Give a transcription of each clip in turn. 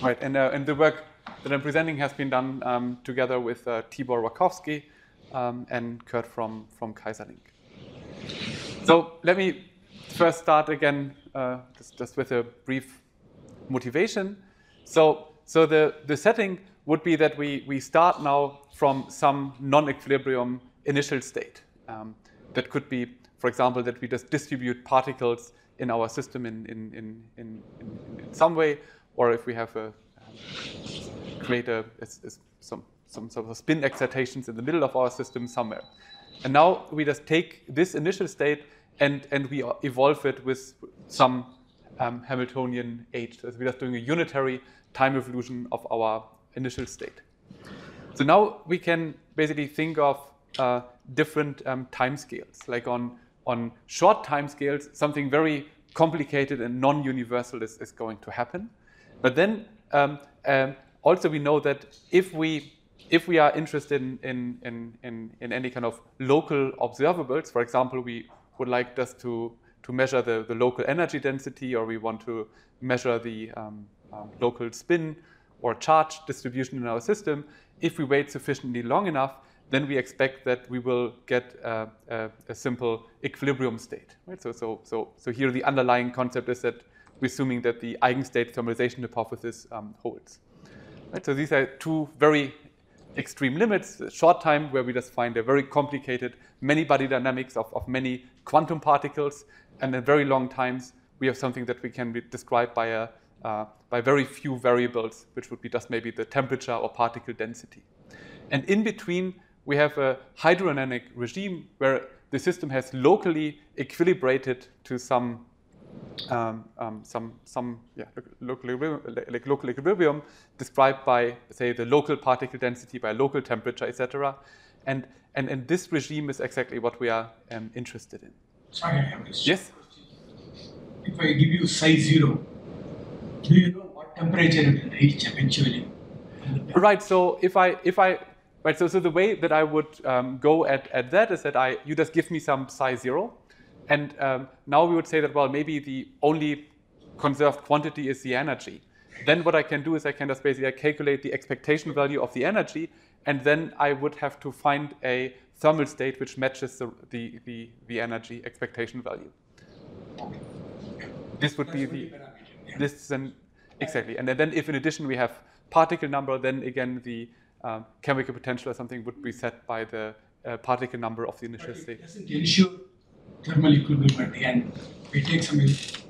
Right, and the work that I'm presenting has been done together with Tibor Rakowski and Kurt from Kaiserlink. So let me first start again just with a brief motivation. So the setting would be that we start now from some non-equilibrium initial state. That could be, for example, that we just distribute particles in our system in some way, or if we have create some sort of spin excitations in the middle of our system somewhere. And now we just take this initial state and we evolve it with some Hamiltonian age. So we're just doing a unitary time evolution of our initial state. So now we can basically think of different time scales. Like on short time scales, something very complicated and non-universal is going to happen. But then also we know that if we are interested in any kind of local observables, for example, we would like just to measure the local energy density, or we want to measure the local spin or charge distribution in our system, if we wait sufficiently long enough, then we expect that we will get a simple equilibrium state. Right? So here the underlying concept is that we're assuming that the eigenstate thermalization hypothesis holds. Right? So these are two very extreme limits: short time, where we just find a very complicated many-body dynamics of many quantum particles, and in very long times we have something that we can be described by very few variables, which would be just maybe the temperature or particle density. And in between, we have a hydrodynamic regime where the system has locally equilibrated to some local equilibrium described by, say, the local particle density, by local temperature, etc. And this regime is exactly what we are interested in. Sorry, I have this. Yes? If I give you psi 0, do you know what temperature it will reach eventually? Right. So so the way that I would go at that is that you just give me some psi 0, and now we would say that, well, maybe the only conserved quantity is the energy. Then what I can do is I can just basically calculate the expectation value of the energy, and then I would have to find a thermal state which matches the energy expectation value. Okay. This would be exactly. And then if in addition we have particle number, then again the chemical potential or something would be set by the particle number of the initial state. It doesn't ensure thermal equilibrium at the end. We take some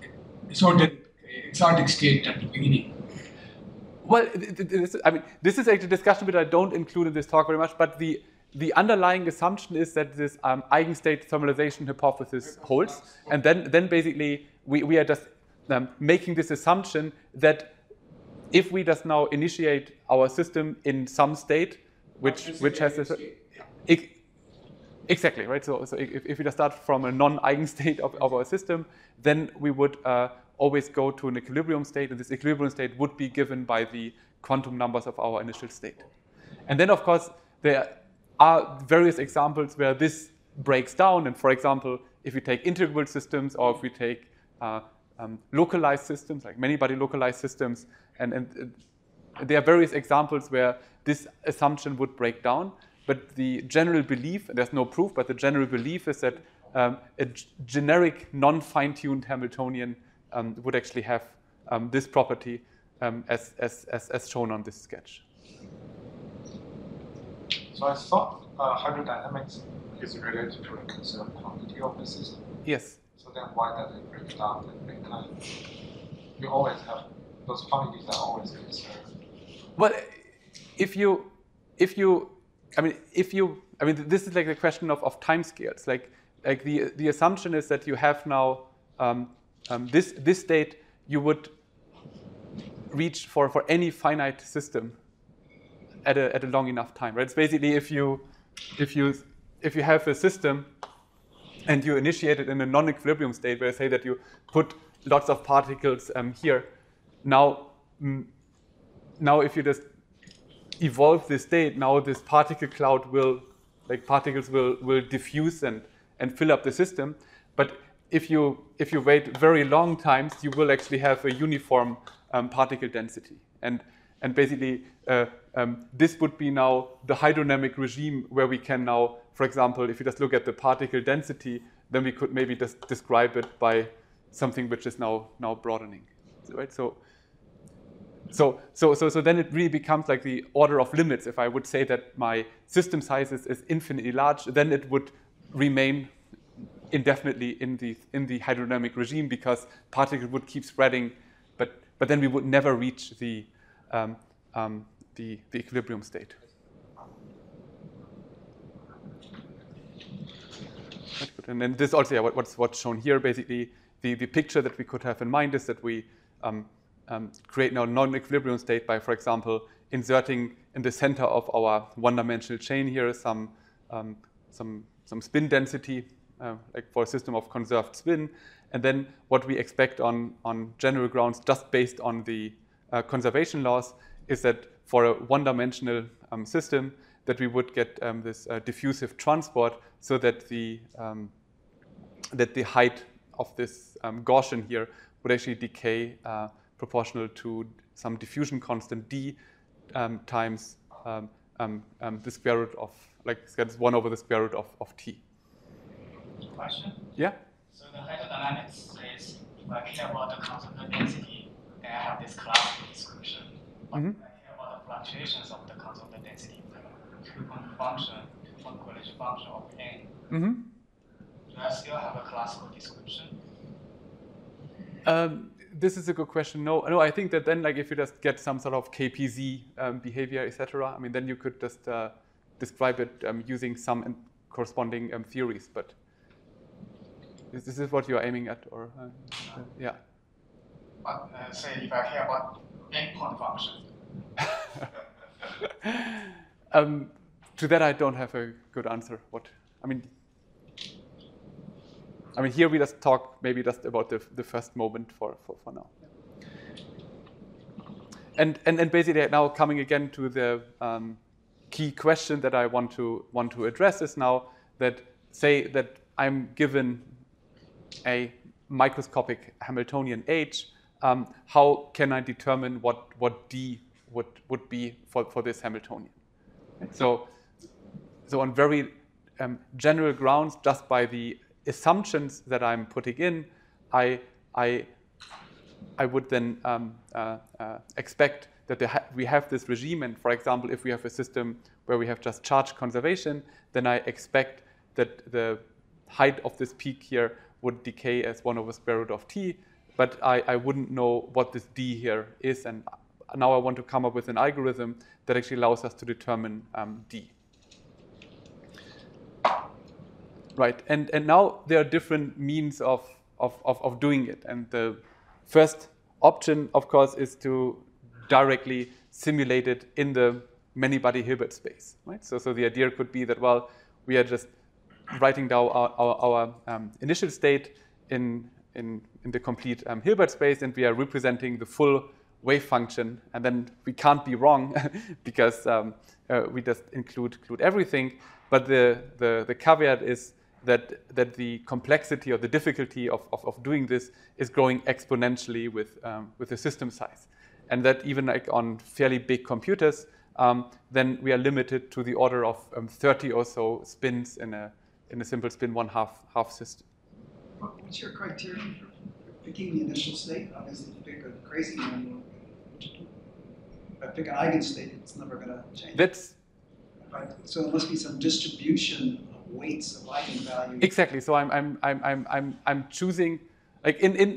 exotic state at the beginning. Well, this is actually a discussion which I don't include in this talk very much, but the underlying assumption is that this eigenstate thermalization hypothesis holds, and then basically we are just making this assumption that if we just now initiate our system in some state which has this exactly right. So if we just start from a non-eigenstate of our system, then we would always go to an equilibrium state, and this equilibrium state would be given by the quantum numbers of our initial state. And then, of course, there are various examples where this breaks down. And for example, if we take integrable systems, or if we take localized systems, like many-body localized systems, and there are various examples where this assumption would break down. But the general belief, and there's no proof, but the general belief is that a generic non-fine-tuned Hamiltonian would actually have this property as shown on this sketch. So I thought hydrodynamics is related to the conserved quantity of the system. Yes. So then why does it break down at the time? You always have those quantities are always conserved. Well, if you, this is like the question of time scales. Like the assumption is that you have now this state you would reach for any finite system at a long enough time, right? It's basically if you have a system and you initiate it in a non-equilibrium state, where I say that you put lots of particles here. Now if you just evolve this state, now this particle cloud particles will diffuse and fill up the system. But if you wait very long times, you will actually have a uniform particle density. And basically, this would be now the hydrodynamic regime where we can now, for example, if you just look at the particle density, then we could maybe just describe it by something which is now broadening, right? So then it really becomes like the order of limits. If I would say that my system size is infinitely large, then it would remain indefinitely in the hydrodynamic regime because particles would keep spreading, but then we would never reach the equilibrium state. And then this also, yeah, what's shown here, basically, the picture that we could have in mind is that we create now non-equilibrium state by, for example, inserting in the center of our one-dimensional chain here some spin density, like for a system of conserved spin, and then what we expect on general grounds, just based on the conservation laws, is that for a one-dimensional system, that we would get this diffusive transport, so that the height of this Gaussian here would actually decay proportional to some diffusion constant d times the square root of, like, it's 1 over the square root of t. Question? Yeah? So the hydrodynamics says if I care about the constant density, then I have this classical description. But if I care about the fluctuations of the constant density, the two-point function, two-point correlation function of n, do I still have a classical description? This is a good question. No, I think that then, like, if you just get some sort of KPZ behavior, etc., I mean, then you could just describe it using some corresponding theories. But is this what you're aiming at, or yeah? But say if I care about n-point function. To that, I don't have a good answer. I mean, here we just talk maybe just about the first moment for now. And basically now coming again to the key question that I want to address is now that, say that I'm given a microscopic Hamiltonian H, how can I determine what D would be for this Hamiltonian? So on very general grounds, just by the assumptions that I'm putting in, I would then expect that we have this regime. And for example, if we have a system where we have just charge conservation, then I expect that the height of this peak here would decay as 1 over square root of t. But I wouldn't know what this d here is. And now I want to come up with an algorithm that actually allows us to determine d. Right, and now there are different means of doing it. And the first option, of course, is to directly simulate it in the many-body Hilbert space. Right? So the idea could be that, well, we are just writing down our initial state in the complete Hilbert space, and we are representing the full wave function, and then we can't be wrong because we just include everything. But the caveat is that the complexity or the difficulty of doing this is growing exponentially with the system size, and that even like on fairly big computers, then we are limited to the order of 30 or so spins in a simple spin 1/2 system. What's your criterion for picking the initial state? Obviously, if you pick a crazy number, if I pick an eigenstate, it's never going to change. So there must be some distribution of weights of eigenvalues. Exactly. So I'm choosing, like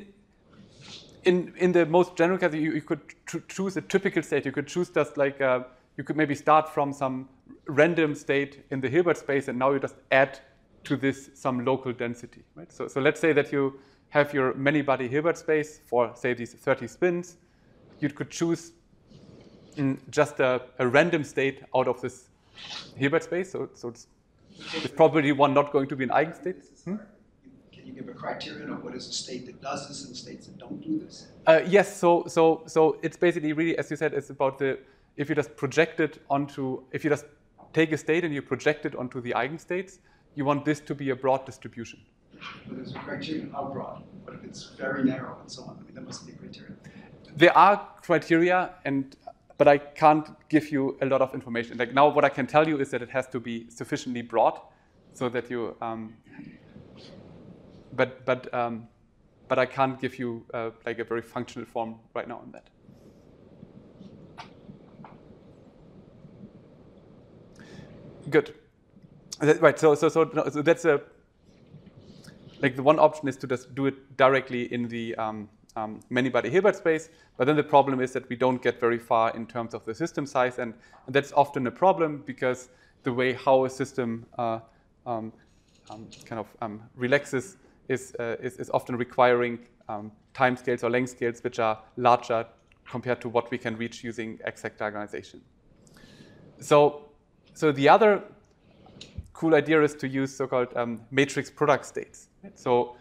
in the most general case, you could choose a typical state. You could choose just like you could maybe start from some random state in the Hilbert space, and now you just add to this some local density. Right. So let's say that you have your many-body Hilbert space for, say, these 30 spins. You could choose just a random state out of this Hilbert space. So it's probably one not going to be an eigenstate. Can you give a criterion of what is a state that does this and states that don't do this? Yes. So it's basically really, as you said, it's about if you just project it onto, if you just take a state and you project it onto the eigenstates, you want this to be a broad distribution. But there's a criterion how broad. What if it's very narrow and so on? I mean, there must be a criterion. there are criteria, but I can't give you a lot of information. Like now, what I can tell you is that it has to be sufficiently broad, so that you. But I can't give you like a very functional form right now on that. Good. Right. So that's like the one option is to just do it directly in the many-body Hilbert space. But then the problem is that we don't get very far in terms of the system size, and that's often a problem because the way how a system relaxes is often requiring time scales or length scales which are larger compared to what we can reach using exact diagonalization. So the other cool idea is to use so-called matrix product states. Right? So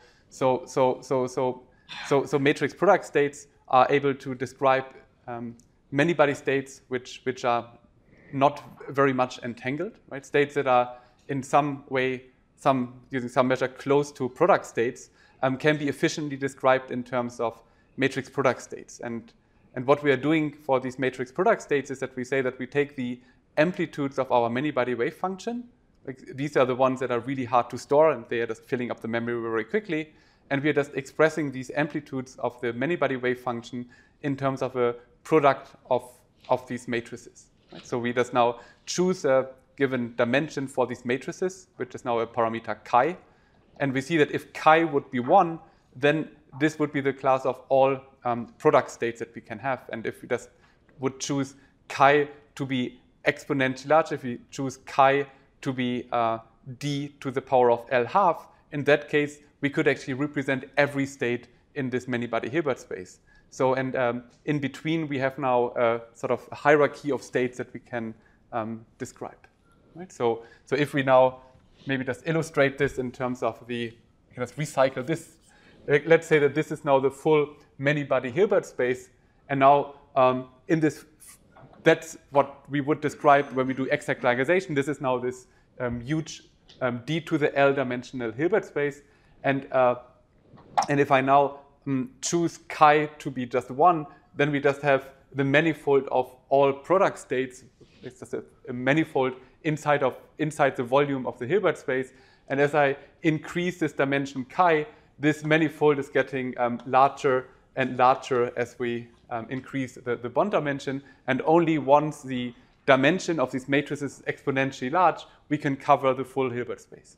matrix product states are able to describe many-body states which are not very much entangled, right? States that are in some way, using some measure close to product states, can be efficiently described in terms of matrix product states. And what we are doing for these matrix product states is that we say that we take the amplitudes of our many-body wave function. Like these are the ones that are really hard to store, and they are just filling up the memory very quickly. And we are just expressing these amplitudes of the many-body wave function in terms of a product of these matrices. Right? So we just now choose a given dimension for these matrices, which is now a parameter chi. And we see that if chi would be 1, then this would be the class of all product states that we can have. And if we just would choose chi to be exponentially large, if we choose chi to be d to the power of L half, in that case, we could actually represent every state in this many-body Hilbert space. So, and in between, we have now a sort of hierarchy of states that we can describe. Right? So if we now maybe just illustrate this in terms of just recycle this. Let's say that this is now the full many-body Hilbert space, and now in this, that's what we would describe when we do exact diagonalization. This is now this huge d to the L dimensional Hilbert space, and if I now choose chi to be just 1, then we just have the manifold of all product states. It's just a manifold inside the volume of the Hilbert space. And as I increase this dimension chi, this manifold is getting larger and larger as we increase the bond dimension. And only once the dimension of these matrices is exponentially large, we can cover the full Hilbert space.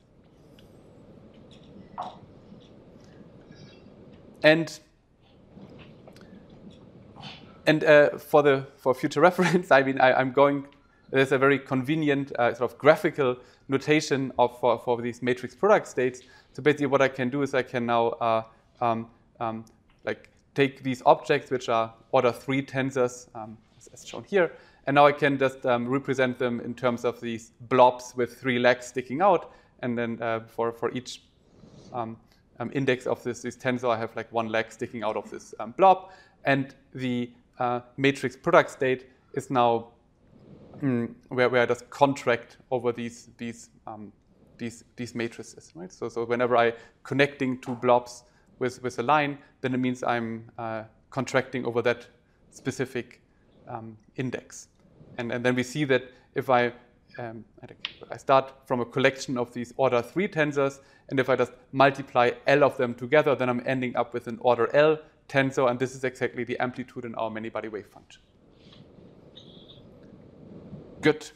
And for future reference, I mean, I'm going. There's a very convenient sort of graphical notation for these matrix product states. So basically, what I can do is I can now like take these objects which are order 3 tensors, as shown here, and now I can just represent them in terms of these blobs with 3 legs sticking out, and then for each index of this tensor, I have like 1 leg sticking out of this blob, and the matrix product state is now where I just contract over these matrices, right? So whenever I connecting 2 blobs with a line, then it means I'm contracting over that specific index, and then we see that if I start from a collection of these order 3 tensors, and if I just multiply L of them together, then I'm ending up with an order L tensor, and this is exactly the amplitude in our many-body wave function. Good.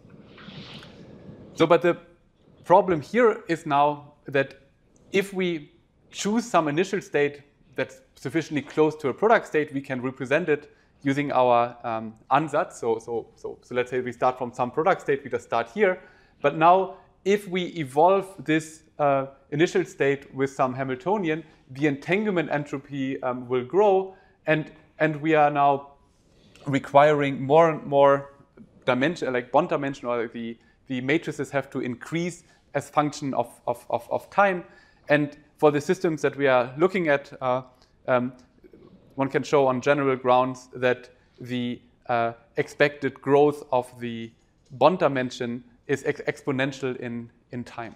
So, but the problem here is now that if we choose some initial state that's sufficiently close to a product state, we can represent it using our ansatz. So let's say we start from some product state, we just start here. But now, if we evolve this initial state with some Hamiltonian, the entanglement entropy will grow, and we are now requiring more and more dimension, like bond dimension, or the matrices have to increase as function of time. And for the systems that we are looking at, one can show on general grounds that the expected growth of the bond dimension is exponential in time.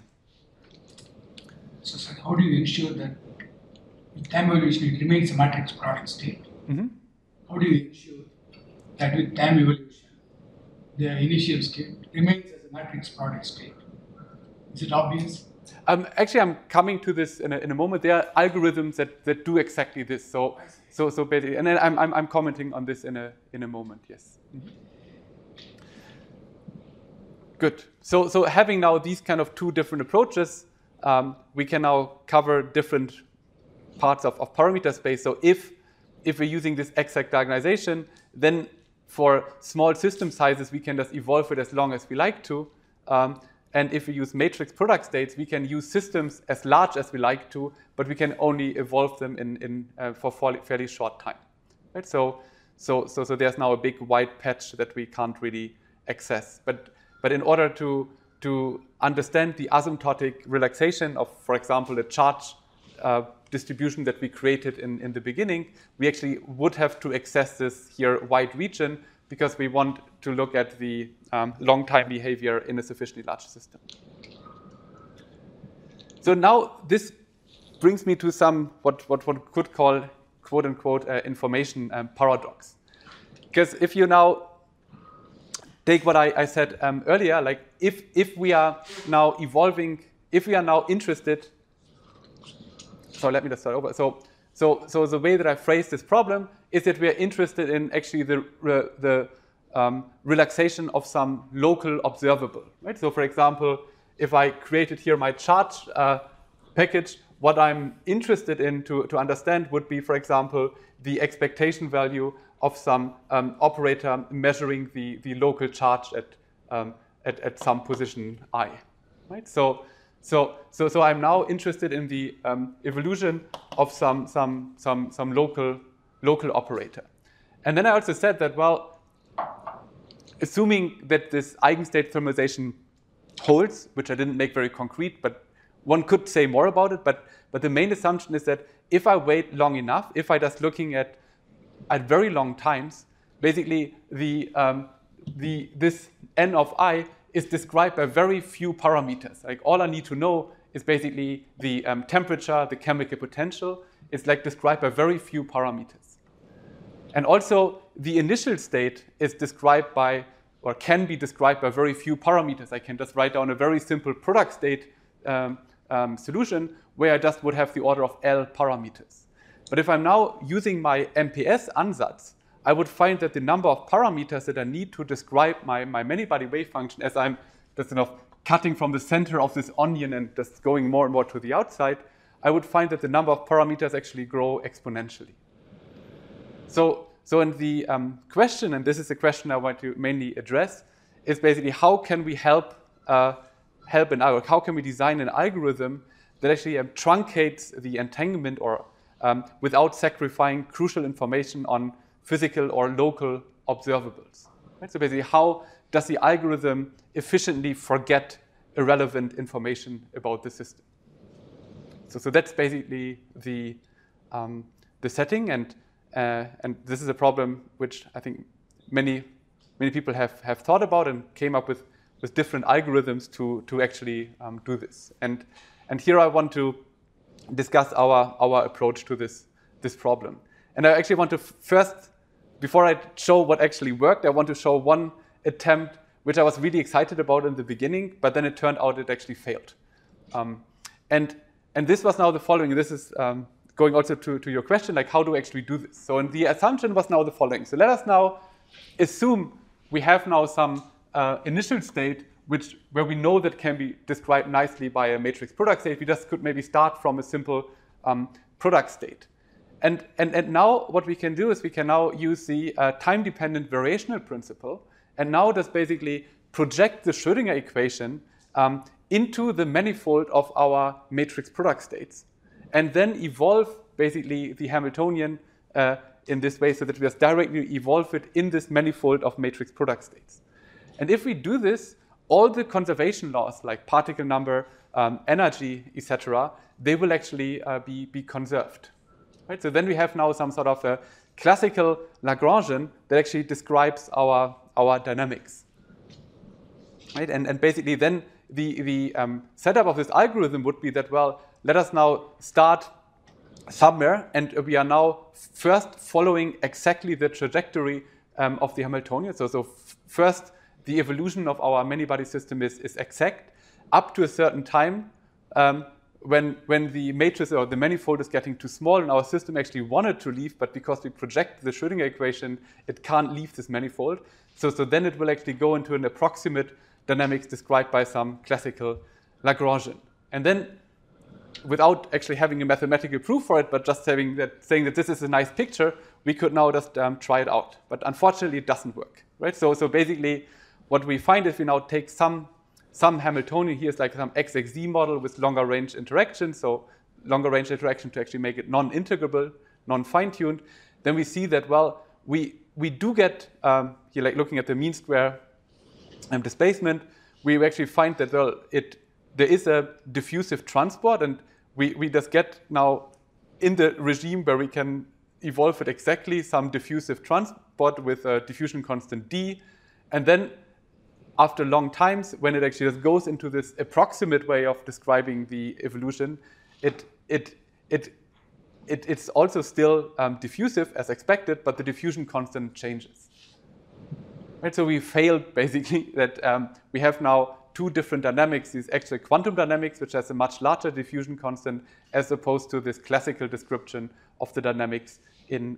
So how do you ensure that with time evolution it remains a matrix product state? Mm-hmm. how do you ensure that with time evolution, the initial state remains as a matrix product state? Is it obvious? Actually, I'm coming to this in a moment. There are algorithms that do exactly this. So basically, and then I'm commenting on this in a moment. Yes. Mm-hmm. Good. So having now these kind of two different approaches, we can now cover different parts of parameter space. So if we're using this exact diagonalization, then for small system sizes, we can just evolve it as long as we like to. And if we use matrix product states, we can use systems as large as we like to, but we can only evolve them for fairly short time. Right? So there's now a big white patch that we can't really access. But in order to understand the asymptotic relaxation of, for example, the charge distribution that we created in the beginning, we actually would have to access this here white region, because we want to look at the long time behavior in a sufficiently large system. So now this brings me to some what one could call, quote unquote, information paradox. Because if you now take what I said earlier, like if we are now evolving, if we are now interested, so let me just start over. So the way that I phrase this problem is that we are interested in actually the relaxation of some local observable, right? So for example, if I created here my charge package, what I'm interested in to understand would be, for example, the expectation value of some operator measuring the local charge at some position I, right? So I'm now interested in the evolution of some local operator. And then I also said that, well, assuming that this eigenstate thermalization holds, which I didn't make very concrete, but one could say more about it, but the main assumption is that if I wait long enough, if I just looking at very long times, basically this n of I is described by very few parameters. Like all I need to know is basically the temperature, the chemical potential. It's like described by very few parameters. And also the initial state is described by, or can be described by very few parameters. I can just write down a very simple product state solution where I just would have the order of L parameters. But if I'm now using my MPS ansatz, I would find that the number of parameters that I need to describe my many-body wave function, as I'm just cutting from the center of this onion and just going more and more to the outside, I would find that the number of parameters actually grow exponentially. So in the question, and this is the question I want to mainly address, is basically how can we help how can we design an algorithm that actually truncates the entanglement or without sacrificing crucial information on physical or local observables. Right? So basically, how does the algorithm efficiently forget irrelevant information about the system? So that's basically the setting, and this is a problem which I think many people have thought about and came up with different algorithms to actually do this. And here I want to discuss our approach to this problem. And I actually want to first, before I show what actually worked, I want to show one attempt which I was really excited about in the beginning, but then it turned out it actually failed. And this was now the following. This is going also to your question, like how do we actually do this? So and the assumption was now the following. So let us now assume we have now some initial state where we know that can be described nicely by a matrix product state. We just could maybe start from a simple product state. And now what we can do is we can now use the time-dependent variational principle and now just basically project the Schrödinger equation into the manifold of our matrix product states and then evolve basically the Hamiltonian in this way so that we just directly evolve it in this manifold of matrix product states. And if we do this, all the conservation laws like particle number, energy, etc., they will actually be conserved. Right? So then we have now some sort of a classical Lagrangian that actually describes our dynamics. Right? And basically then the setup of this algorithm would be that, well, let us now start somewhere, and we are now first following exactly the trajectory of the Hamiltonian. So first, the evolution of our many-body system is exact up to a certain time when the matrix or the manifold is getting too small and our system actually wanted to leave, but because we project the Schrödinger equation, it can't leave this manifold. So then it will actually go into an approximate dynamics described by some classical Lagrangian. And then, without actually having a mathematical proof for it, but just saying that this is a nice picture, we could now just try it out. But unfortunately, it doesn't work, right? So basically, what we find is we now take some Hamiltonian. Here's like some XXZ model with longer range interaction. So longer range interaction to actually make it non-integrable, non-fine-tuned. Then we see that, well, we do get, here, like looking at the mean square displacement, we actually find that, well, there is a diffusive transport, and we just get now in the regime where we can evolve it exactly some diffusive transport with a diffusion constant d, and then after long times, when it actually just goes into this approximate way of describing the evolution, it's also still diffusive as expected, but the diffusion constant changes. Right, so we failed basically that we have now two different dynamics, these actual quantum dynamics, which has a much larger diffusion constant, as opposed to this classical description of the dynamics in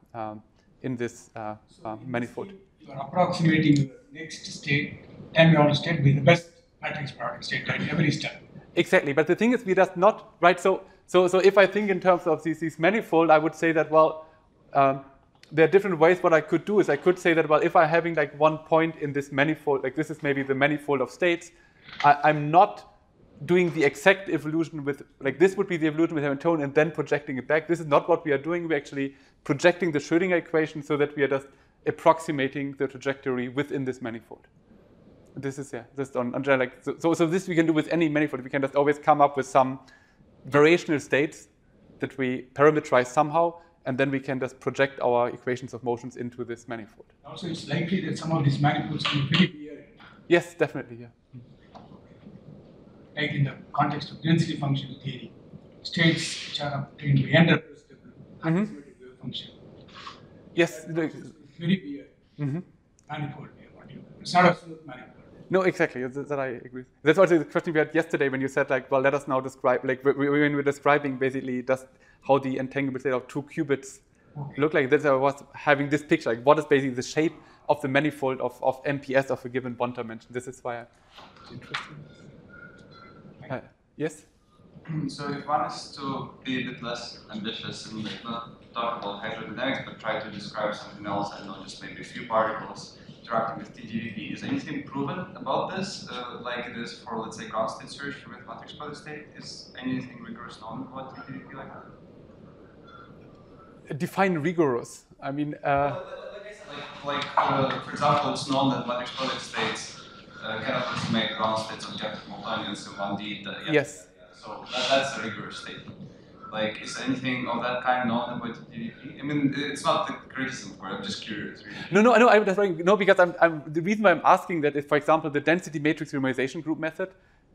this manifold. You are approximating the next state, time-order state with the best matrix product state at every step. Exactly, but the thing is, we just not, right? So if I think in terms of these manifold, I would say that, well, there are different ways. What I could do is I could say that, well, if I'm having like one point in this manifold, like this is maybe the manifold of states, I'm not doing the exact evolution with, like this would be the evolution with Hamiltonian and then projecting it back. This is not what we are doing. We're actually projecting the Schrödinger equation so that we are just approximating the trajectory within this manifold. This is, yeah, just on like, so this we can do with any manifold. We can just always come up with some variational states that we parameterize somehow, and then we can just project our equations of motions into this manifold. Also, it's likely that some of these manifolds can be pretty weird. Yes, definitely, yeah. Like in the context of density function theory, states which are obtained by n-representable arithmetic wave function. Yes. It's very weird. Manifold. It's not a smooth manifold. No, exactly. That I agree. That's also the question we had yesterday when you said, like, well, let us now describe, like, when we were describing basically just how the entanglement state of two qubits look like. That I was having this picture, like, what is basically the shape of the manifold of MPS of a given Bond dimension. This is why I'm interested in this. Yes? So if one is to be a bit less ambitious and like not talk about hydrodynamics, but try to describe something else, I don't know, just maybe a few particles interacting with TDVP. Is anything proven about this, like it is for, let's say, ground state search with matrix product state? Is anything rigorous known about TDVP like that? Define rigorous. I mean, for example, it's known that matrix product states can approximate ground states of objective Hamiltonians in 1D. Yes. So that's a rigorous statement. Like, is anything of that kind known about TDVP? I mean, it's not the criticism for it, I'm just curious, really. No, because the reason why I'm asking that is, for example, the density matrix renormalization group method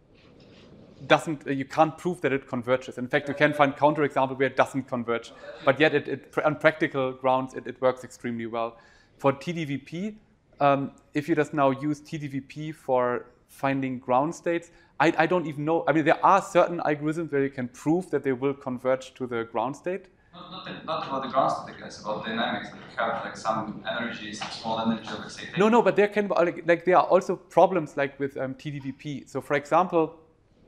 you can't prove that it converges. In fact, you can find counterexample where it doesn't converge, but yet on practical grounds, it works extremely well. For TDVP, if you just now use TDVP for finding ground states, I don't even know. I mean, there are certain algorithms where you can prove that they will converge to the ground state. Not about the ground state, I guess, about dynamics. That you have like some energy, some small energy of excitation. No, but there can like there are also problems like with TDVP. So, for example,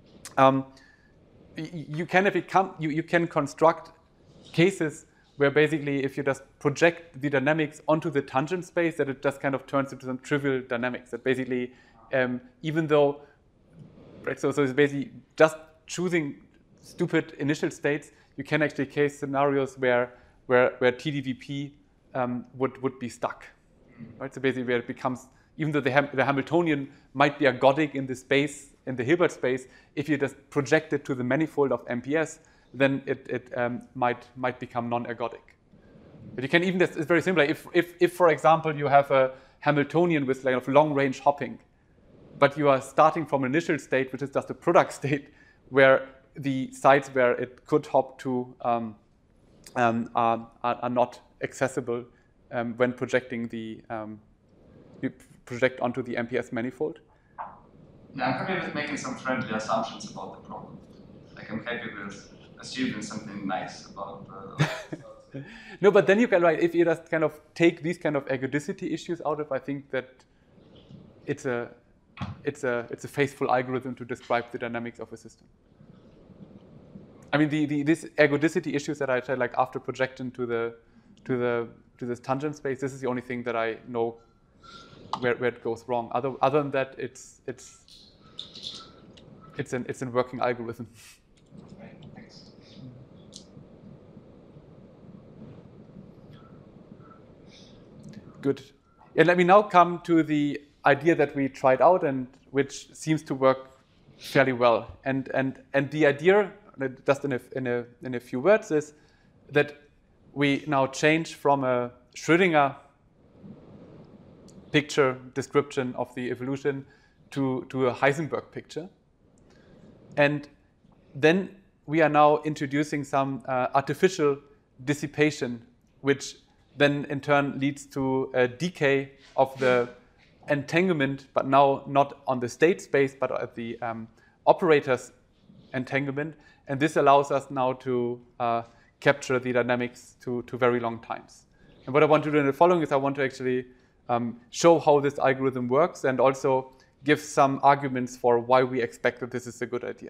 you can construct cases where basically if you just project the dynamics onto the tangent space, that it just kind of turns into some trivial dynamics. That basically, even though, right, so it's basically just choosing stupid initial states, you can actually case scenarios where TDVP would be stuck. Right? So basically where it becomes, even though the Hamiltonian might be ergodic in the space, in the Hilbert space, if you just project it to the manifold of MPS, then it might become non-ergodic. But you can even, it's very simple. If for example, you have a Hamiltonian with like long-range hopping, but you are starting from an initial state, which is just a product state, where the sites where it could hop to are not accessible when projecting you project onto the MPS manifold. Yeah, I'm happy with making some friendly assumptions about the problem. Like I'm happy with assuming something nice about No, but then you can, right, if you just kind of take these kind of ergodicity issues out of, I think that it's a faithful algorithm to describe the dynamics of a system. I mean, these ergodicity issues that I said, like after projection to this tangent space, this is the only thing that I know where it goes wrong. Other than that, it's a working algorithm. Good. And let me now come to the idea that we tried out and which seems to work fairly well. And the idea, just in a few words, is that we now change from a Schrödinger picture description of the evolution to a Heisenberg picture. And then we are now introducing some artificial dissipation, which then in turn leads to a decay of the entanglement, but now not on the state space, but at the operator's entanglement. And this allows us now to capture the dynamics to very long times. And what I want to do in the following is I want to actually show how this algorithm works and also give some arguments for why we expect that this is a good idea.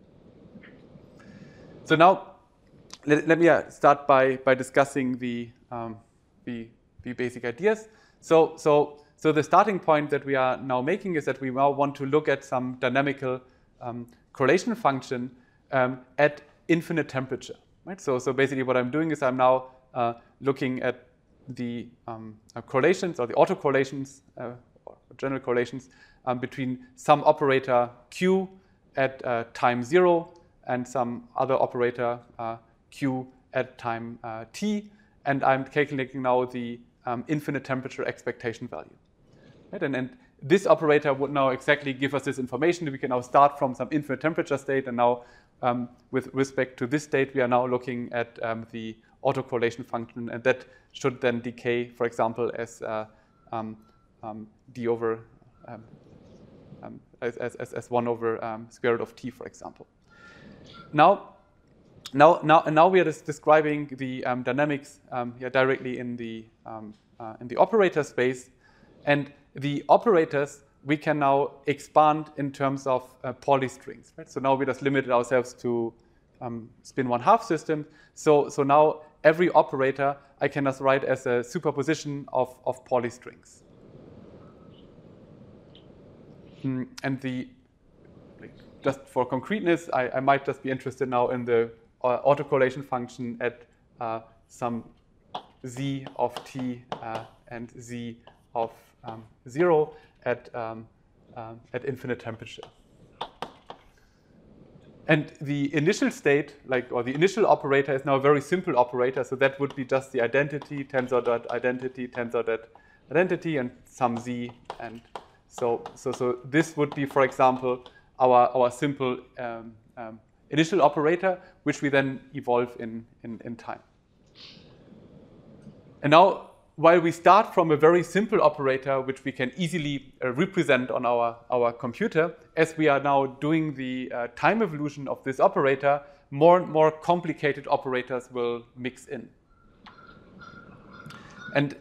So now let me start by discussing the basic ideas. So the starting point that we are now making is that we now want to look at some dynamical correlation function at infinite temperature. Right? So basically what I'm doing is I'm now looking at the correlations or the autocorrelations or general correlations between some operator Q at time 0 and some other operator Q at time t, and I'm calculating now the infinite temperature expectation value. Right? And this operator would now exactly give us this information. We can now start from some infinite temperature state, and now with respect to this state, we are now looking at the autocorrelation function, and that should then decay, for example, as d over as 1 over square root of t, for example. Now we are just describing the dynamics directly in the operator space, and the operators we can now expand in terms of Pauli strings. Right? So now we just limited ourselves to spin 1/2 system. So now every operator I can just write as a superposition of Pauli strings. And just for concreteness, I might just be interested now in the autocorrelation function at some z of t and z of 0 at infinite temperature. And the initial state, or the initial operator, is now a very simple operator. So that would be just the identity, tensor.identity, tensor.identity, and some z. And so this would be, for example, our simple initial operator, which we then evolve in time. And now, while we start from a very simple operator, which we can easily represent on our computer, as we are now doing the time evolution of this operator, more and more complicated operators will mix in. And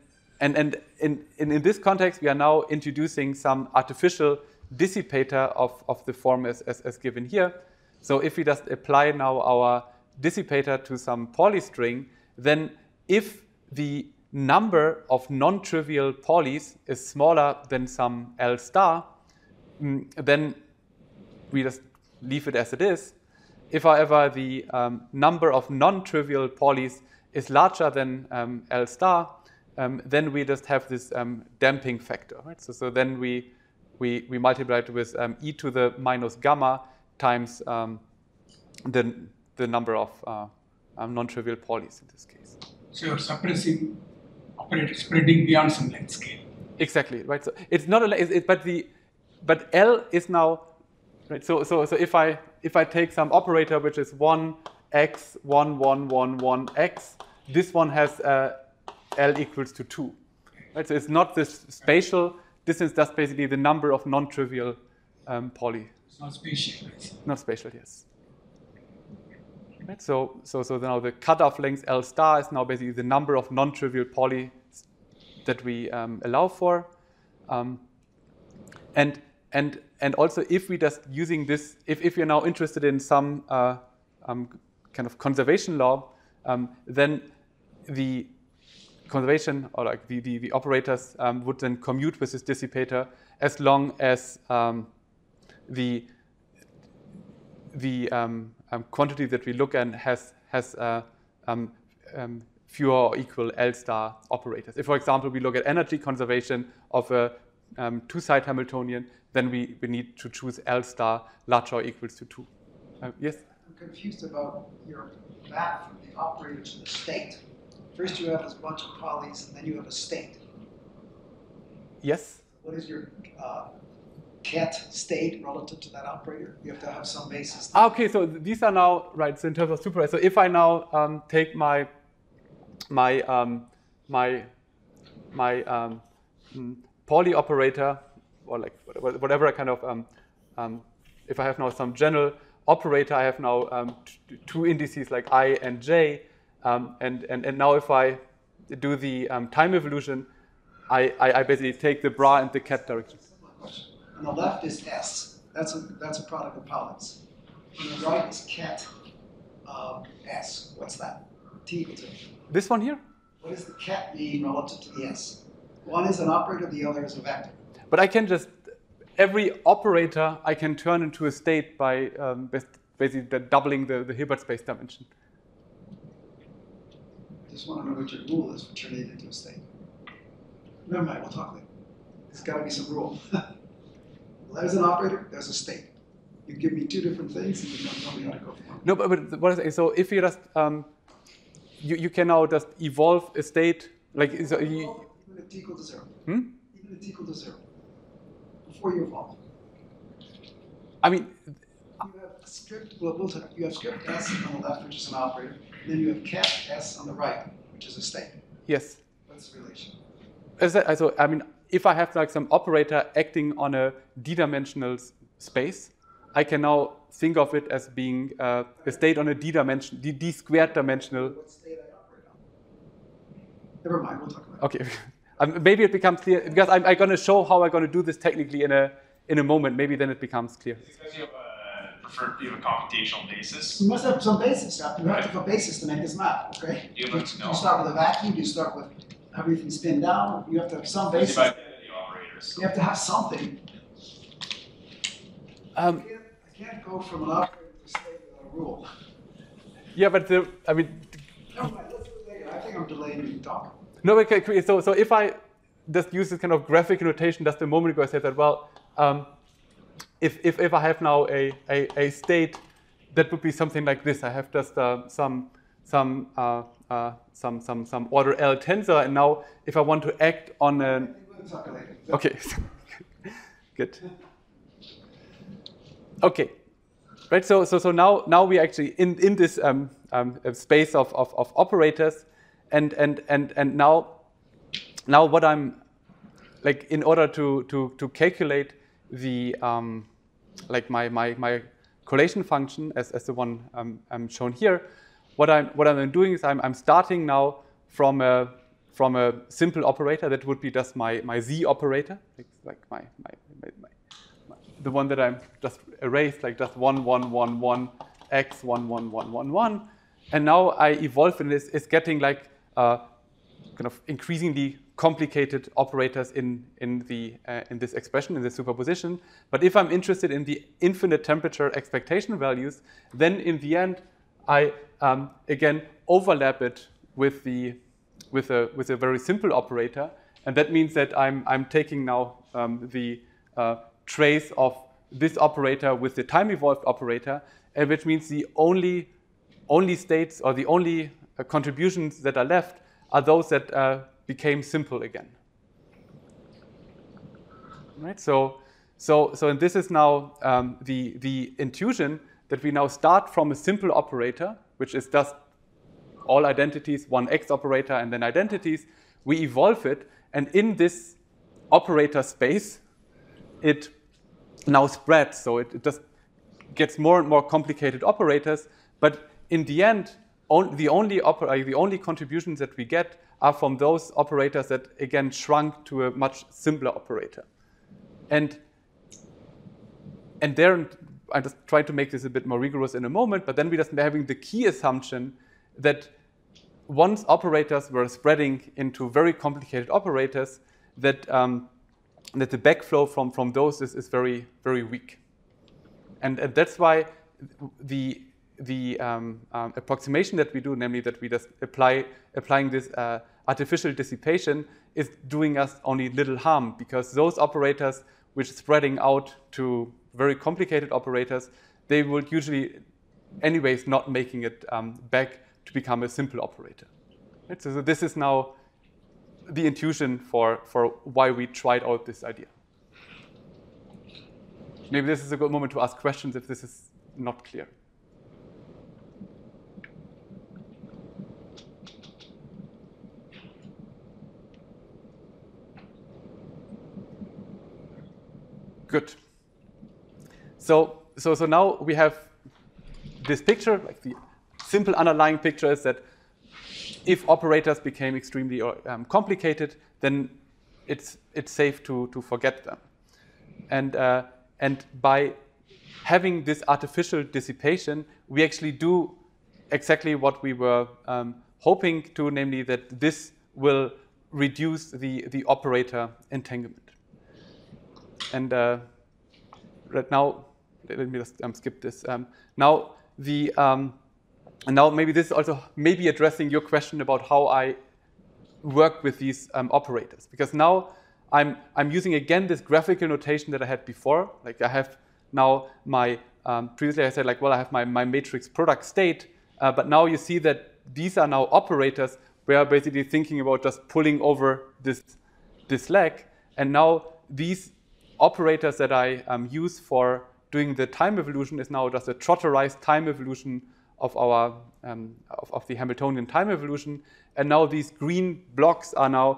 in this context, we are now introducing some artificial dissipator of the form as given here. So if we just apply now our dissipator to some Pauli string, then if the number of non-trivial Paulis is smaller than some L star, then we just leave it as it is. If, however, the number of non-trivial Paulis is larger than L star, then we just have this damping factor. Right? So then we multiply it with e to the minus gamma times the number of non-trivial Paulis in this case. So you're suppressing operator spreading beyond some length scale. Exactly, right. So it's not but L is now Right. So if I take some operator which is 1x 1 1 1 1x, this one has L equals to 2. Right. So it's not this spatial distance. That's basically the number of non-trivial poly. It's not spatial. Not spatial, yes. Right. So now the cutoff length L star is now basically the number of non-trivial poly that we allow for, and also if we just using this, if you're now interested in some kind of conservation law, then the conservation or like the operators would then commute with this dissipator as long as the quantity that we look at has fewer or equal L star operators. If, for example, we look at energy conservation of a two-side Hamiltonian, then we need to choose L star larger or equals to 2. Yes? I'm confused about your map from the operator to the state. First you have this bunch of polys, and then you have a state. Yes? What is your ket state relative to that operator? You have to have some basis. Okay, so these are now, right, so in terms of supervised. So if I now take my Pauli operator, or like whatever kind of, if I have now some general operator, I have now two indices like I and j, and now if I do the time evolution, I basically take the bra and the ket direction. On the left is S. That's a product of Paulins. On the right is ket S. What's that? T equals to. This one here? What does the ket mean relative to the S? One is an operator, the other is a vector. But I can just, every operator I can turn into a state by basically doubling the Hilbert space dimension. I just want to know what your rule is for turning it into a state. Never mind, we'll talk later. There's got to be some rule. There's an operator, there's a state. You give me two different things and you don't tell me how to go from one. No, but what is it? So if you just, you can now just evolve a state, like, so Even if t equal to 0. Hmm? Even if t equal to 0. Before you evolve. I mean, You have script, you have script S on the left, which is an operator. And then you have ket S on the right, which is a state. yes. What's the relation? So, I mean, if I have like some operator acting on a d-dimensional space, I can now think of it as being a state on a d-dimension, d squared dimensional. What state I operate on? Never mind, we'll talk about it. Okay, maybe it becomes clear because I'm going to show how I'm going to do this technically in a moment. Maybe then it becomes clear. Because you have a computational basis. You must have some basis. You have to have a basis to make this map, okay? You Do have to know. you start with a vacuum? Do you start with everything spin down? You have to have some basis. Divide the operators. You have to have something. I can't go from an operator to a state without a rule. Yeah, but I mean, Never mind, let's do it later. I think I'm delaying you talk. no. Okay, so if I just use this kind of graphic notation, just a moment ago I said that, well, if I have now a state that would be something like this, I have just some order L tensor, and now if I want to act on an We'll talk later. okay, good. Okay, right. So now we actually in this space of operators, and now what I'm like in order to calculate the like my correlation function as the one shown here, what I'm doing is I'm starting now from a simple operator that would be just my z operator, like my the one that I'm just erased, like just 1 1 1 1 x 1 1 1 1 1, and now I evolve in this. It's getting like kind of increasingly complicated operators in this expression, in this superposition. But if I'm interested in the infinite temperature expectation values, then in the end I again overlap it with a very simple operator, and that means that I'm taking now the trace of this operator with the time evolved operator, and which means the only states or the only contributions that are left are those that became simple again. Right. So and this is now the intuition that we now start from a simple operator, which is just all identities, one X operator and then identities. We evolve it, and in this operator space, it now spreads. So it just gets more and more complicated operators. But in the end, the only contributions that we get are from those operators that again shrunk to a much simpler operator. And there, I just try to make this a bit more rigorous in a moment, but then we just having the key assumption that once operators were spreading into very complicated operators, that the backflow from those is very, very weak. And that's why the approximation that we do, namely that we just applying this artificial dissipation, is doing us only little harm, because those operators which are spreading out to very complicated operators, they would usually anyways not making it back to become a simple operator. Right? So this is now the intuition for why we tried out this idea. Maybe this is a good moment to ask questions if this is not clear. Good. So now we have this picture, like the simple underlying picture is that if operators became extremely complicated, then it's safe to forget them. And by having this artificial dissipation, we actually do exactly what we were hoping to, namely that this will reduce the operator entanglement. And right now, let me just skip this. Now maybe this is also maybe addressing your question about how I work with these operators, because now I'm using again this graphical notation that I had before. Like I have now my previously I said like, well, I have my matrix product state, but now you see that these are now operators where I'm basically thinking about just pulling over this leg, and now these operators that I use for doing the time evolution is now just a trotterized time evolution of our of the Hamiltonian time evolution, and now these green blocks are now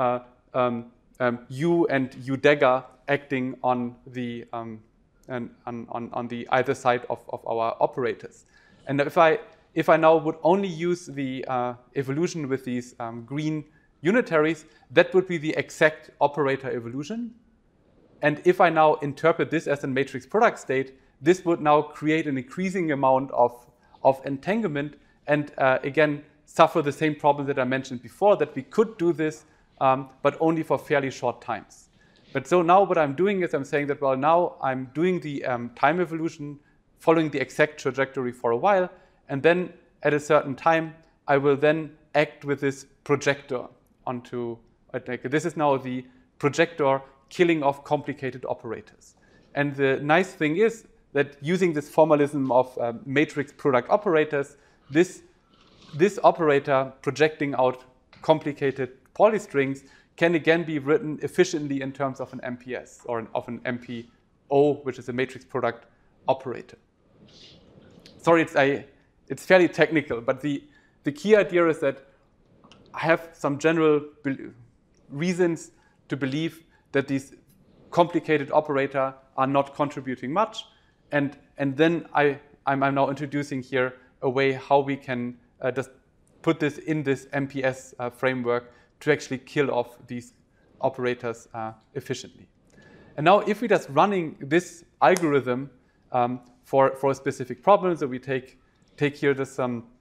U and U dagger acting on the on the either side of our operators. And if I now would only use the evolution with these green unitaries, that would be the exact operator evolution. And if I now interpret this as a matrix product state, this would now create an increasing amount of entanglement, and again suffer the same problem that I mentioned before, that we could do this, but only for fairly short times. But so now what I'm doing is I'm saying that, well, now I'm doing the time evolution following the exact trajectory for a while, and then at a certain time, I will then act with this projector onto, this is now the projector killing off complicated operators. And the nice thing is that using this formalism of matrix product operators, this operator projecting out complicated Pauli strings can again be written efficiently in terms of an MPS or of an MPO, which is a matrix product operator. Sorry, it's fairly technical, but the key idea is that I have some general reasons to believe that these complicated operators are not contributing much, and then I'm now introducing here a way how we can just put this in this MPS framework to actually kill off these operators efficiently. And now if we just running this algorithm for a specific problem, so we take here this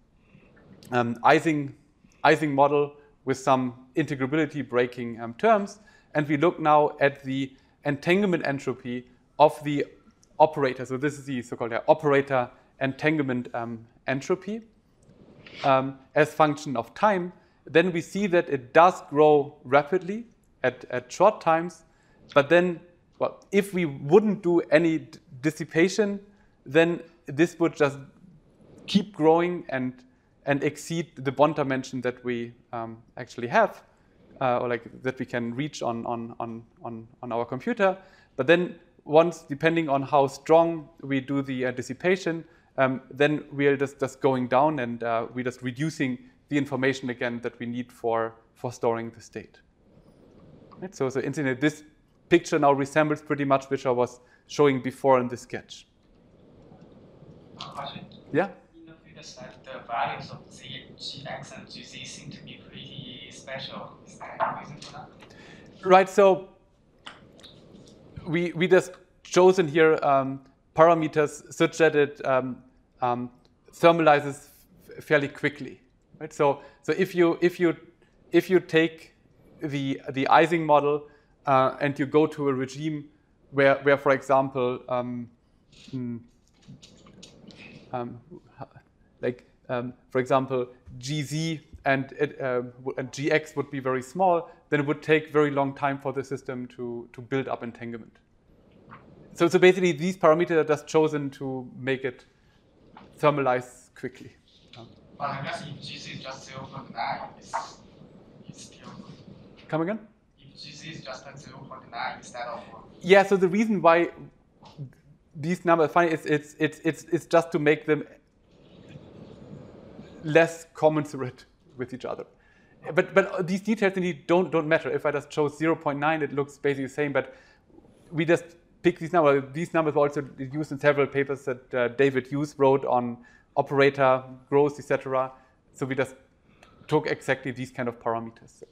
Ising model with some integrability breaking terms, and we look now at the entanglement entropy of the operator. So this is the so-called operator entanglement entropy as function of time. Then we see that it does grow rapidly at short times, but then, well, if we wouldn't do any dissipation, then this would just keep growing and exceed the bond dimension that we actually have, or like that we can reach on our computer. But then once, depending on how strong we do the dissipation, then we're just going down, and we're just reducing the information again that we need for storing the state. Right? So incidentally, this picture now resembles pretty much which I was showing before in the sketch. Question? Yeah? In the previous slide, the values of Z, Gx, and Gz seem to be pretty special. Is there any reason for that? Right, so we just chosen here parameters such that it thermalizes fairly quickly. Right? So if you take the Ising model and you go to a regime where for example, for example, Gz and Gx would be very small, then it would take very long time for the system to build up entanglement. So basically, these parameters are just chosen to make it thermalize quickly. But I guess if Gz is just 0.9, it's still good. Come again? If Gz is just at 0.9 instead of 1. Yeah. So the reason why these numbers are funny is it's just to make them less commensurate with each other. But these details indeed don't matter. If I just chose 0.9, it looks basically the same. But we just pick these numbers. These numbers were also used in several papers that David Hughes wrote on operator growth, etc. So we just took exactly these kind of parameters.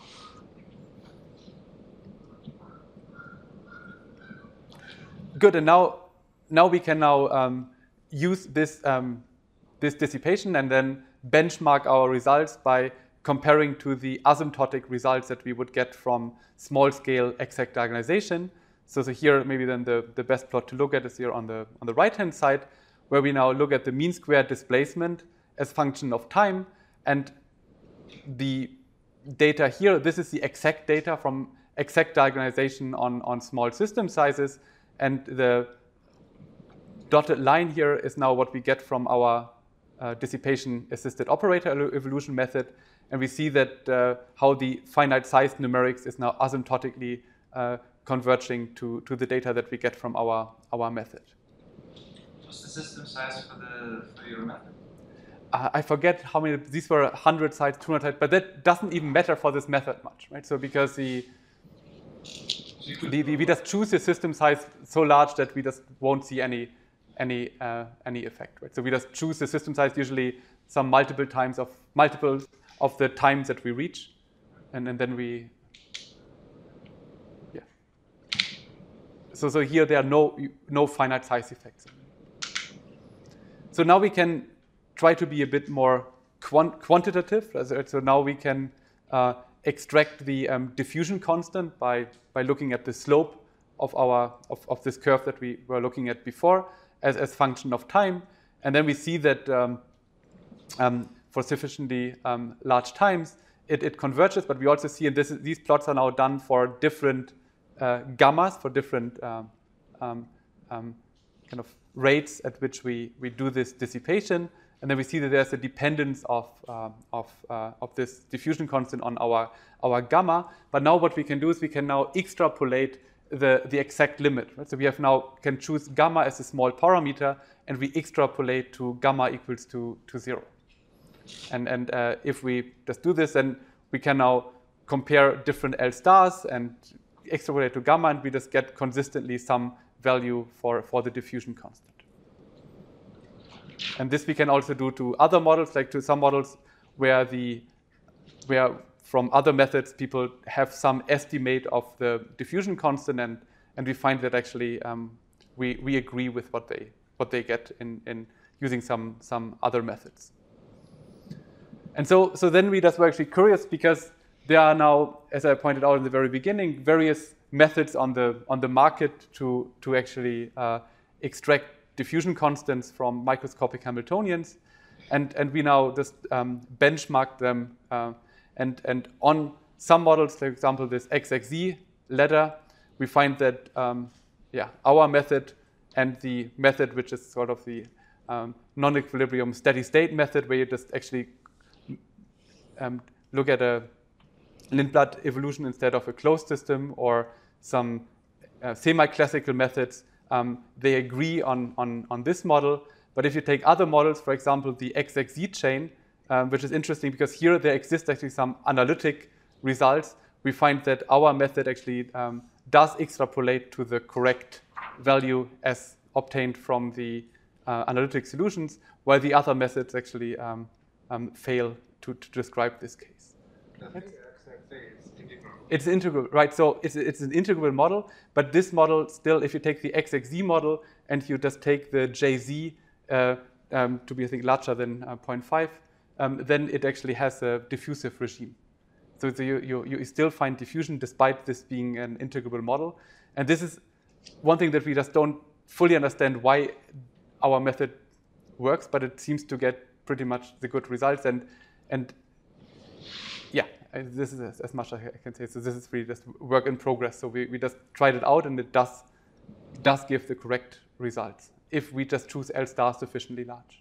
Good. And now we can use this dissipation and then benchmark our results by comparing to the asymptotic results that we would get from small-scale exact diagonalization. So here maybe then the best plot to look at is here on the right-hand side, where we now look at the mean squared displacement as function of time, and the data here. This is the exact data from exact diagonalization on small system sizes, and the dotted line here is now what we get from our dissipation-assisted operator evolution method, and we see that how the finite size numerics is now asymptotically converging to the data that we get from our method. What's the system size for your method? I forget how many. These were 100 sites, 200 sites, but that doesn't even matter for this method much, right? So because we just choose the system size so large that we just won't see any effect, right? So we just choose the system size, usually some multiples of the times that we reach, and then we, yeah. So here there are no finite size effects. So now we can try to be a bit more quantitative. So now we can extract the diffusion constant by looking at the slope of this curve that we were looking at before as function of time, and then we see that for sufficiently large times it converges. But we also see, and these plots are now done for different gammas, for different kind of rates at which we do this dissipation, and then we see that there's a dependence of this diffusion constant on our gamma. But now what we can do is we can now extrapolate the exact limit. Right? So we have now can choose gamma as a small parameter, and we extrapolate to gamma equals to 0. And if we just do this, then we can now compare different L stars and extrapolate to gamma, and we just get consistently some value for the diffusion constant. And this we can also do to other models, like to some models where from other methods people have some estimate of the diffusion constant, and we find that actually we agree with what they get in using some other methods. And so then we just were actually curious, because there are now, as I pointed out in the very beginning, various methods on the market to actually extract diffusion constants from microscopic Hamiltonians, and we now just benchmark them, and on some models, for example, this XXZ ladder, we find that our method and the method which is sort of the non-equilibrium steady state method, where you just actually look at a Lindblad evolution instead of a closed system, or some semi-classical methods, they agree on this model. But if you take other models, for example, the XXZ chain, which is interesting because here there exists actually some analytic results, we find that our method actually does extrapolate to the correct value as obtained from the analytic solutions, while the other methods actually fail to describe this case. It's integral, right? So it's an integrable model, but this model still, if you take the XXZ model and you just take the JZ to be, I think, larger than 0.5, then it actually has a diffusive regime. So you still find diffusion despite this being an integrable model. And this is one thing that we just don't fully understand why our method works, but it seems to get pretty much the good results. And yeah, this is as much as I can say. So this is really just work in progress. So we just tried it out, and it does give the correct results if we just choose L star sufficiently large.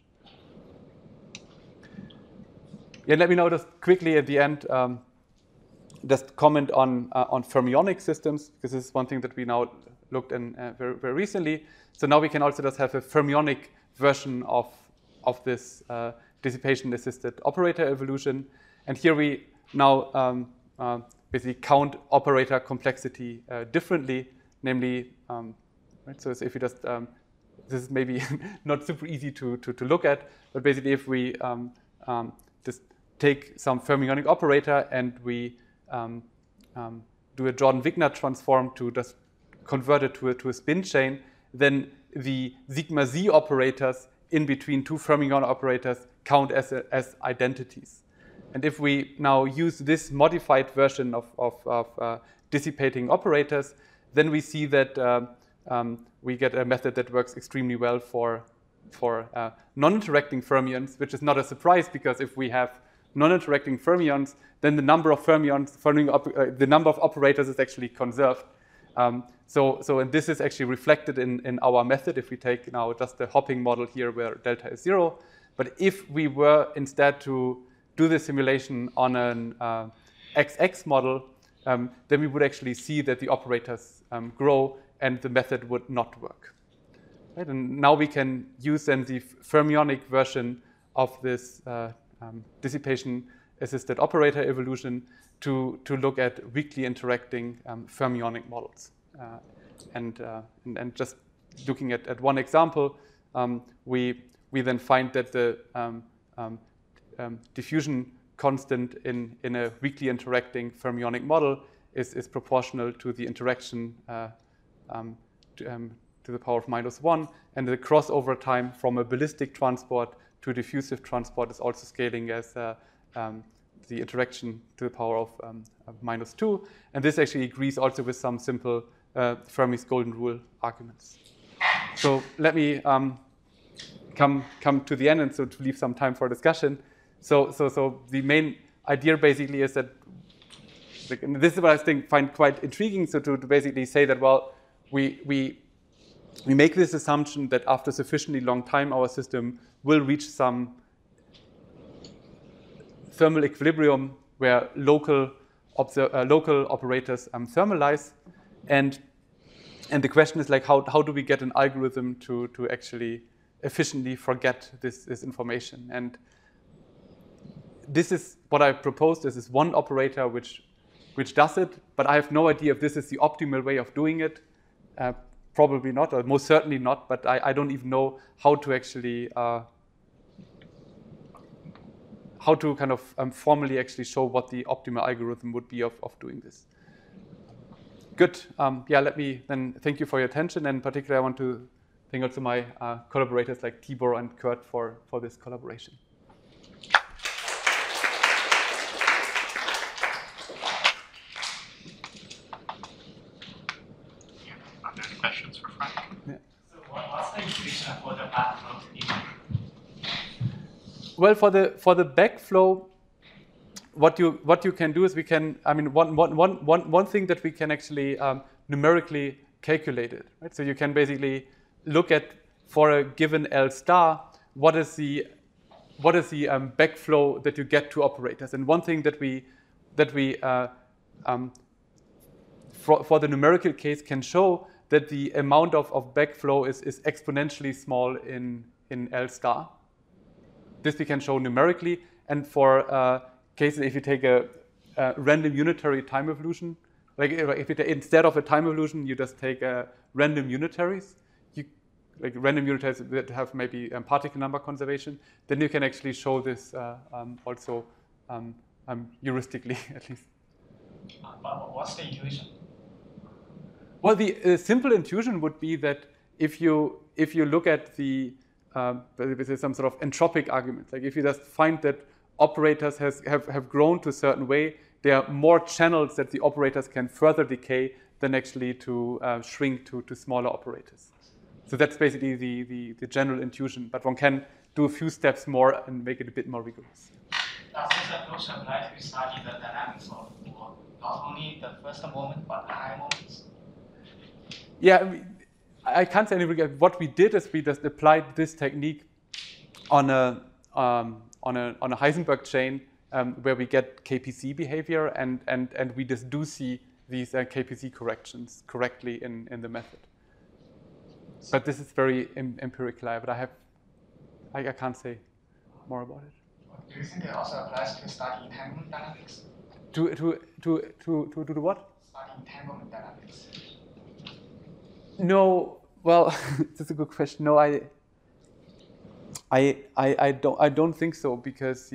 Yeah, let me now just quickly at the end just comment on fermionic systems, because this is one thing that we now looked in very, very recently. So now we can also just have a fermionic version of this dissipation-assisted operator evolution. And here we now basically count operator complexity differently, namely, right? So if you just, this is maybe not super easy to look at, but basically if we just take some fermionic operator and we do a Jordan-Wigner transform to just convert it to a spin chain, then the sigma z operators in between two fermionic operators count as identities. And if we now use this modified version of dissipating operators, then we see that we get a method that works extremely well for non-interacting fermions, which is not a surprise, because if we have non-interacting fermions, then the number of fermions, the number of operators is actually conserved. And this is actually reflected in our method if we take now just the hopping model here where delta is 0. But if we were instead to do the simulation on an XX model, then we would actually see that the operators grow and the method would not work. Right? And now we can use then the fermionic version of this dissipation-assisted operator evolution to look at weakly interacting fermionic models. And just looking at one example, we then find that the diffusion constant in a weakly interacting fermionic model is proportional to the interaction to the power of -1, and the crossover time from a ballistic transport to diffusive transport is also scaling as the interaction to the power of -2. And this actually agrees also with some simple Fermi's golden rule arguments. So let me come to the end, and so to leave some time for discussion. So the main idea basically is that, and this is what I find quite intriguing, so to basically say that, well, we make this assumption that after sufficiently long time, our system will reach some thermal equilibrium where local operators thermalize, and the question is like, how do we get an algorithm to actually efficiently forget this information? And this is what I proposed. This is one operator which does it, but I have no idea if this is the optimal way of doing it. Probably not, or most certainly not, but I don't even know how to actually how to kind of formally actually show what the optimal algorithm would be of doing this. Good. Yeah, let me then thank you for your attention, and particularly I want to thank also my collaborators like Tibor and Kurt for this collaboration. Are there any questions for Frank? Yeah. So what's the implication for the backflow technique? Well, for the backflow, what you can do is we can, I mean, one thing that we can actually numerically calculate it, right? So you can basically look at, for a given L star, what is the backflow that you get to operators. And one thing that we for the numerical case can show that the amount of backflow is exponentially small in L star. This we can show numerically. And for cases, if you take a random unitary time evolution, like if you instead of a time evolution, you just take random unitaries, like random unitaries that have maybe particle number conservation, then you can actually show this also heuristically, at least. But what's the intuition? Well, the simple intuition would be that if you look at the some sort of entropic argument, like if you just find that operators have grown to a certain way, there are more channels that the operators can further decay than actually to shrink to smaller operators. So that's basically the general intuition, but one can do a few steps more and make it a bit more rigorous. Does this approach apply to study the dynamics of not only the first moment, but high moments? Yeah, I can't say anything. What we did is we just applied this technique on a Heisenberg chain where we get KPC behavior, and we just do see these KPC corrections correctly in the method. But this is very empirical, but I can't say more about it. Do you think it also applies to study entanglement dynamics? To do what? Study entanglement dynamics. No, well, that's a good question. No, I don't think so, because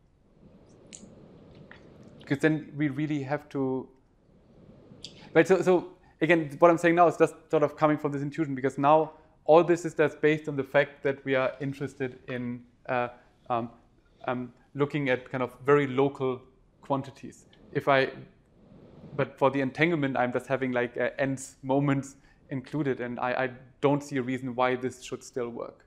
then we really have to. Right. So again, what I'm saying now is just sort of coming from this intuition, because now all this is just based on the fact that we are interested in looking at kind of very local quantities. But for the entanglement, I'm just having like nth moments included, and I don't see a reason why this should still work.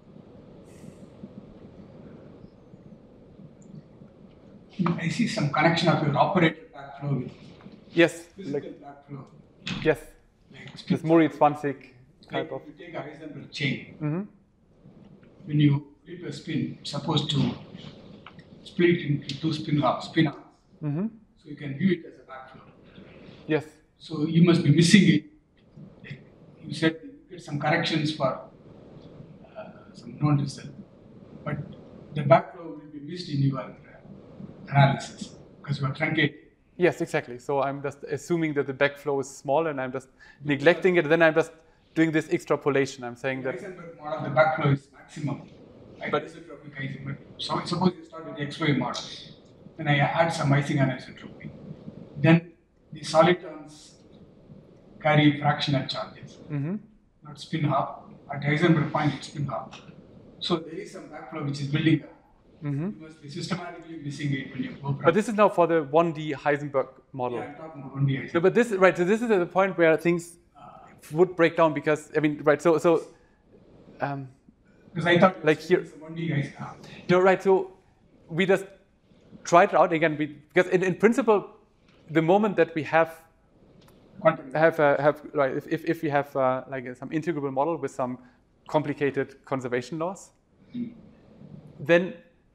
I see some connection of your operator backflow with Yes, physical like, backflow. yes, Like this Moritz-Zwanzig type of. If you take a Heisenberg chain, Mm-hmm. when you flip a spin, it's supposed to split into two spin arms. Mm-hmm. So you can view it as a backflow. Yes. So you must be missing it. Like you said, you get some corrections for some known result, but the backflow will be missed in your analysis because you are truncating. Yes, exactly. So I'm just assuming that the backflow is small, and I'm just neglecting it. Then I'm just doing this extrapolation. I'm saying The that. Heisenberg model, the backflow is maximum. But- Isotropic Heisenberg. So suppose you start with the XY model, then I add some Ising anisotropy. Then the solitons carry fractional charges, Mm-hmm. not spin half. At Heisenberg point, it's spin half. So there is some backflow which is building up. Mm-hmm. You must be systematically missing it when you go. But this is now for the 1D Heisenberg model. Yeah, I'm talking about only Heisenberg. No, but this right. So this is at the point where things would break down, because I mean, right. So Because I thought like here- it's only Heisenberg. no, right. So we just tried it out again. Because in principle, the moment that we have Quantum. right, if we have like some integrable model with some complicated conservation laws, then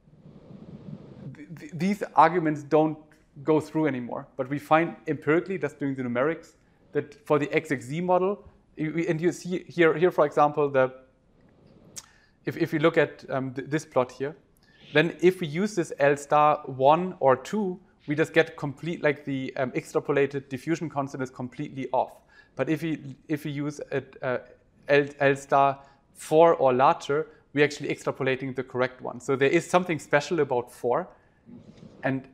these arguments don't go through anymore. But we find empirically, just doing the numerics, that for the XXZ model, and you see here for example, if you look at this plot here, then if we use this L star 1 or 2, we just get complete, like the extrapolated diffusion constant is completely off. But if we use L star 4 or larger, we're actually extrapolating the correct one. So there is something special about 4, and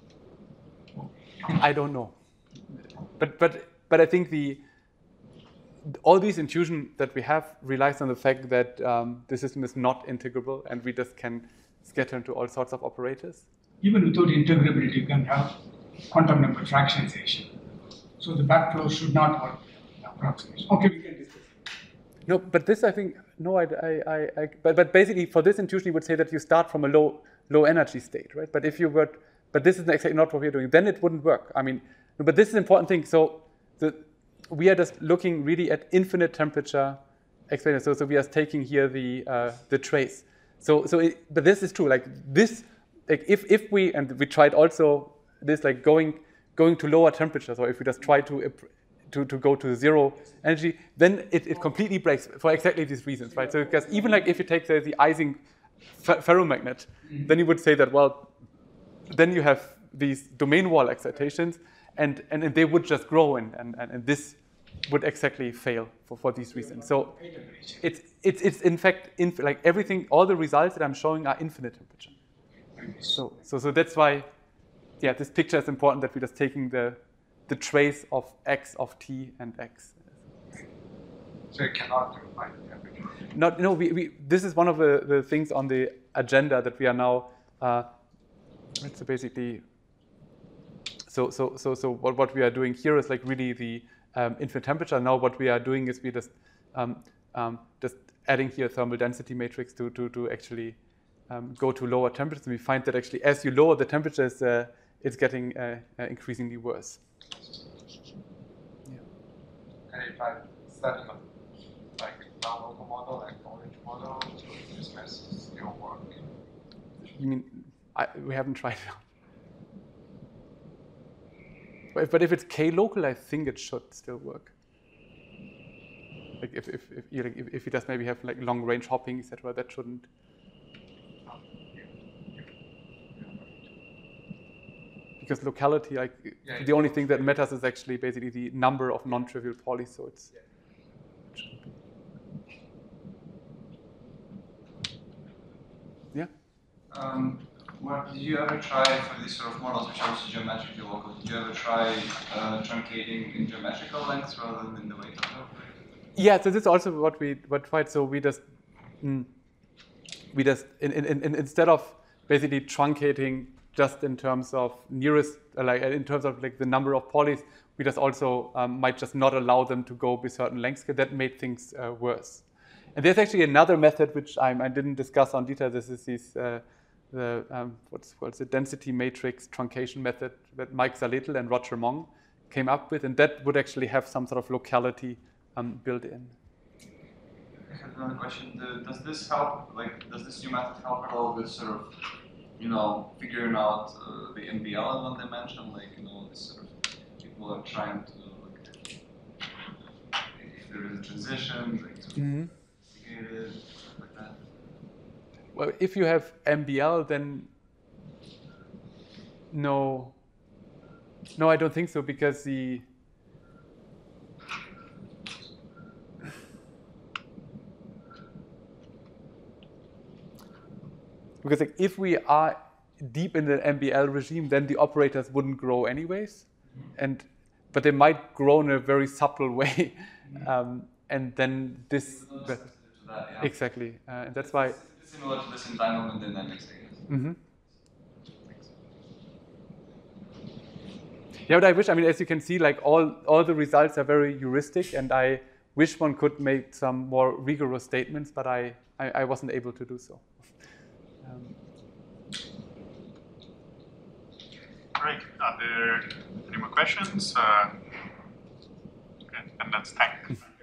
I don't know. But I think all these intuition that we have relies on the fact that the system is not integrable, and we just can scatter into all sorts of operators. Even without integrability, you can have quantum number fractionization. So the backflow should not work in approximation. Okay, we can discuss it. No, but this I think but basically for this intuition you would say that you start from a low energy state, right? But if you were, but this is exactly not what we're doing. Then it wouldn't work. I mean, but this is an important thing. So we are just looking really at infinite temperature experiments. So we are taking here the trace. But this is true. Like this, like if we tried also this, like going to lower temperatures, or if we just try to to go to zero energy, then it completely breaks for exactly these reasons, right? So because even like if you take the Ising ferromagnet, then you would say that, well, then you have these domain wall excitations, and they would just grow, and this would exactly fail for these reasons. So it's in fact like everything, all the results that I'm showing are infinite temperature. So that's why, yeah, this picture is important, that we're just taking the trace of x of t and x. So you cannot define the temperature. No, this is one of the things on the agenda that we are now. So basically, so what we are doing here is like really the infinite temperature. Now what we are doing is we just adding here a thermal density matrix to actually go to lower temperatures. And we find that actually as you lower the temperatures, it's getting increasingly worse. Yeah. And if I study like non-local model and orange model, this method still work? You mean we haven't tried it out. But if it's k-local, I think it should still work. Like if it does maybe have like long range hopping, etc., that shouldn't. Because locality, like the only thing that matters is actually basically the number of non-trivial polys. So it's. Yeah. Did you ever try for these sort of models which are also geometrically local? Did you ever try truncating in geometrical lengths rather than in the weight of the operator? Yeah, so this is also what tried. So we just instead of basically truncating just in terms of nearest, like in terms of like the number of polys, we just also might just not allow them to go with certain lengths. That made things worse. And there's actually another method which I didn't discuss on detail. This is what's called the density matrix truncation method that Mike Zaletel and Roger Mong came up with, and that would actually have some sort of locality built in. I have another question. Does this help? Like, does this new method help at all with sort of, figuring out the MBL in one dimension? Like, this sort of people are trying to if there is a transition, like to investigate it, like that. Well, if you have MBL, then no, I don't think so, because like if we are deep in the MBL regime, then the operators wouldn't grow anyways, but they might grow in a very subtle way, and then this exactly, and that's why. Similar to this entanglement dynamics, I guess. Mm-hmm. Yeah, but I wish, as you can see, like all the results are very heuristic, and I wish one could make some more rigorous statements, but I wasn't able to do so. Great. Are there any more questions? Okay, and let's thank